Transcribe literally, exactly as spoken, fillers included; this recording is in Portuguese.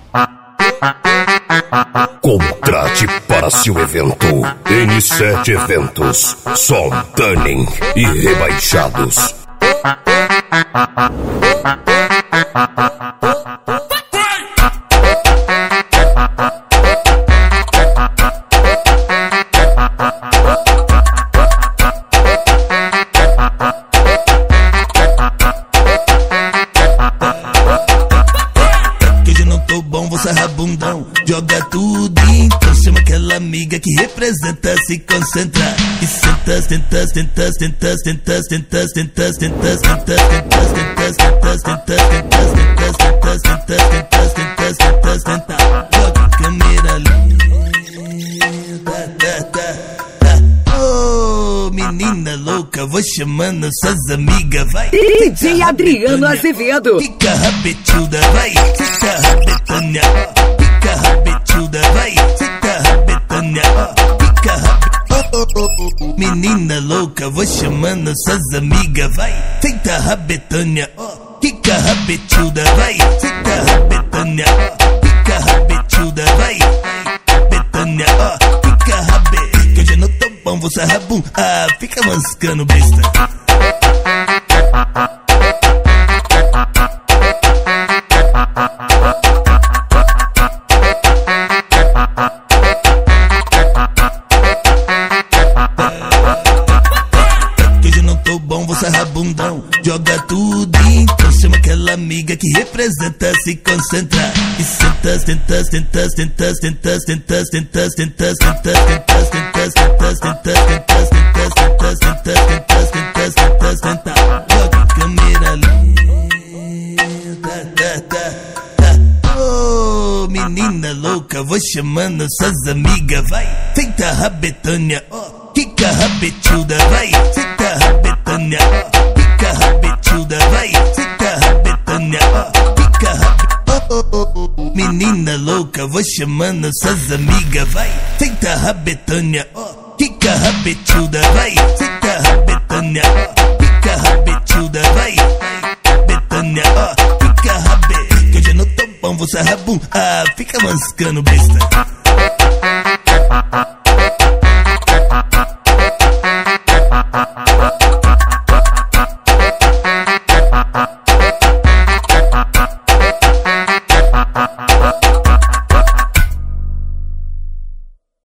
Contrate para seu evento N sete Eventos, som, tuning e rebaixados. Sarra bundão, joga tudo, então chama aquela amiga que representa, se concentra e senta, senta, senta, senta, senta, senta, senta, senta, senta, senta, senta, senta, senta, senta, senta, senta, senta, senta, joga câmera linda. Ô menina louca, vou chamando suas amigas, vai. D J Adriano Azevedo. Fica rabetuda, vai, fica rabetânia. Fica rabetuda, vai, fica rabetânia. Fica rabetuda. Menina louca, vou chamando suas amigas, vai. Fica rabetânia. Fica rabetuda, vai, fica rabetânia. Fica rabetuda, vai, rabetânia. Fica rabetuda. Que hoje eu não tô bom, vou sarrar bum. Ah, fica mascando besta. Bundão, joga tudo, então chama aquela amiga que representa, se concentra e senta, senta, senta, senta, senta, senta, senta, senta, senta, senta, senta, senta, senta, senta, senta, senta, senta, senta, senta, joga câmera linda. Ô menina louca, vou chamando suas amigas, vai. Senta rabetânia, fica rabetuda, vai. Senta rabetânia. Fica rabetuda, vai, fica rabetânia, fica rabetuda. Menina louca, vou chamando suas amigas, vai. Senta rabetânia, fica rabetuda, vai. Fica rabetânia, fica rabetuda, vai. Rabetânia, fica rabetuda. Que hoje eu não tô bom, vou sarrar bum. Ah, fica mascando besta.